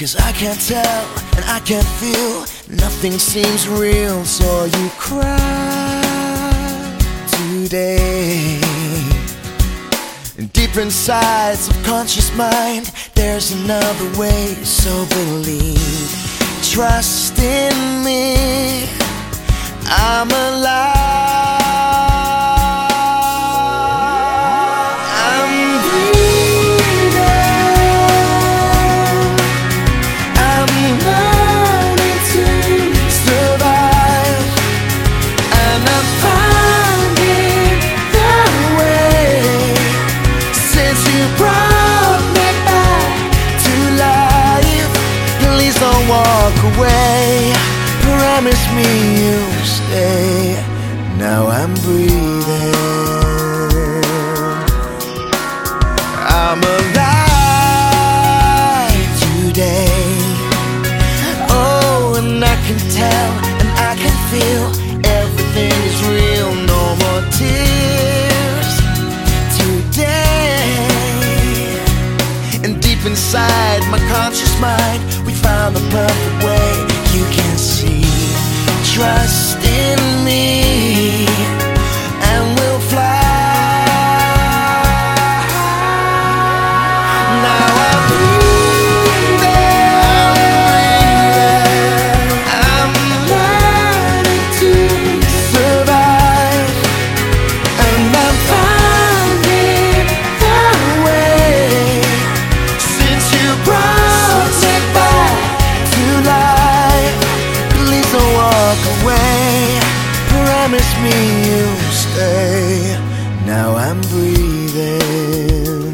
'Cause I can't tell and I can't feel, nothing seems real, so you cry today. And deep inside subconscious mind, there's another way, so believe, trust in me, I'm alive. Walk away, promise me you'll stay. Now I'm breathing, I'm alive today. Oh, and I can tell and I can feel, everything is real, no more tears today. And deep inside my conscious mind, we found the perfect way. You can see, trust in me, and we'll fly. Now I'm breathing, I'm learning to survive, and I'm finding the way. Since you brought me back to life, please don't walk away, promise me you'll stay. Now I'm breathing.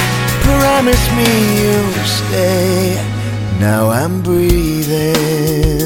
Promise me you'll stay. Now I'm breathing.